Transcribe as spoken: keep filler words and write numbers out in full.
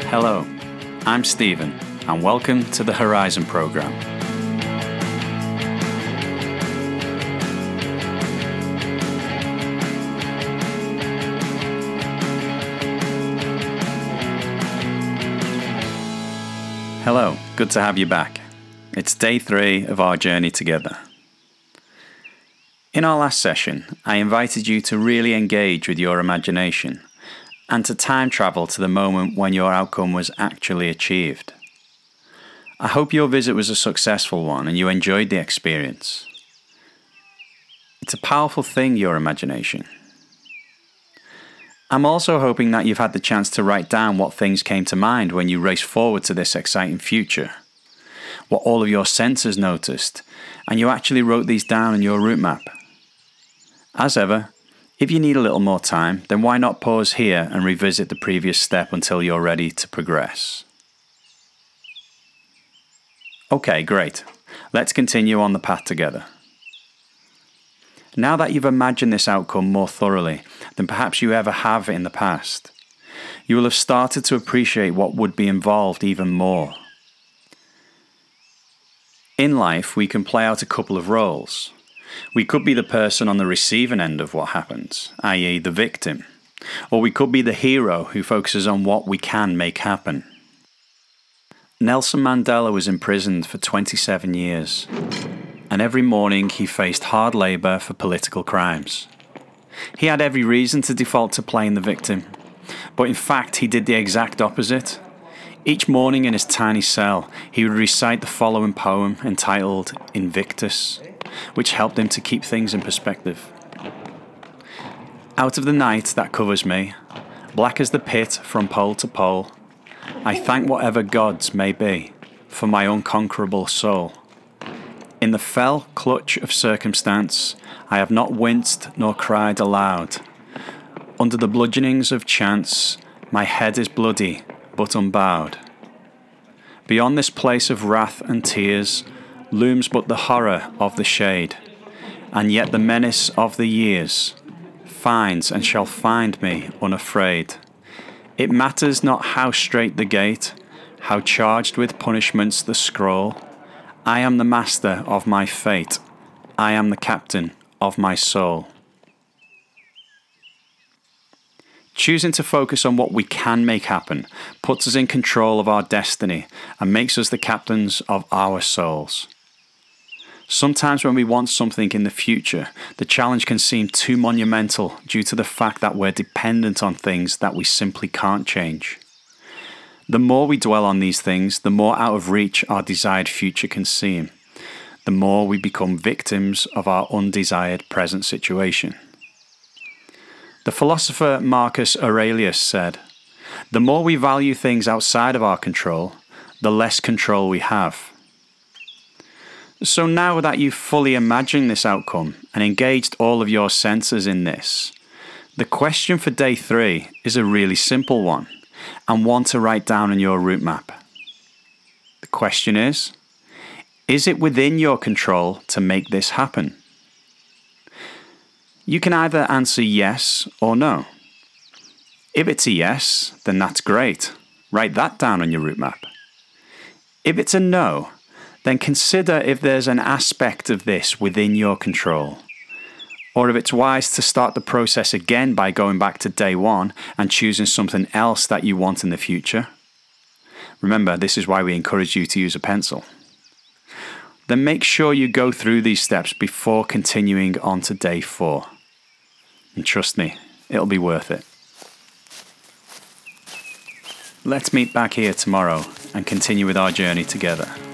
Hello, I'm Stephen, and welcome to the Horizon Programme. Hello, good to have you back. It's day three of our journey together. In our last session, I invited you to really engage with your imagination and to time travel to the moment when your outcome was actually achieved. I hope your visit was a successful one and you enjoyed the experience. It's a powerful thing, your imagination. I'm also hoping that you've had the chance to write down what things came to mind when you raced forward to this exciting future, what all of your senses noticed, and you actually wrote these down in your route map. As ever, if you need a little more time, then why not pause here and revisit the previous step until you're ready to progress. Okay, great. Let's continue on the path together. Now that you've imagined this outcome more thoroughly than perhaps you ever have in the past, you will have started to appreciate what would be involved even more. In life, we can play out a couple of roles. We could be the person on the receiving end of what happens, that is the victim, or we could be the hero who focuses on what we can make happen. Nelson Mandela was imprisoned for twenty-seven years, and every morning he faced hard labour for political crimes. He had every reason to default to playing the victim, but in fact he did the exact opposite. Each morning in his tiny cell, he would recite the following poem entitled Invictus, which helped him to keep things in perspective. Out of the night that covers me, black as the pit from pole to pole, I thank whatever gods may be for my unconquerable soul. In the fell clutch of circumstance, I have not winced nor cried aloud. Under the bludgeonings of chance, my head is bloody but unbowed. Beyond this place of wrath and tears looms but the horror of the shade, and yet the menace of the years finds and shall find me unafraid. It matters not how strait the gate, how charged with punishments the scroll. I am the master of my fate. I am the captain of my soul. Choosing to focus on what we can make happen puts us in control of our destiny and makes us the captains of our souls. Sometimes when we want something in the future, the challenge can seem too monumental due to the fact that we're dependent on things that we simply can't change. The more we dwell on these things, the more out of reach our desired future can seem. The more we become victims of our undesired present situation. The philosopher Marcus Aurelius said, "The more we value things outside of our control, the less control we have." So now that you've fully imagined this outcome and engaged all of your senses in this, the question for day three is a really simple one and one to write down on your route map. The question is, is it within your control to make this happen? You can either answer yes or no. If it's a yes, then that's great. Write that down on your route map. If it's a no, then consider if there's an aspect of this within your control, or if it's wise to start the process again by going back to day one and choosing something else that you want in the future. Remember, this is why we encourage you to use a pencil. Then make sure you go through these steps before continuing on to day four. And trust me, it'll be worth it. Let's meet back here tomorrow and continue with our journey together.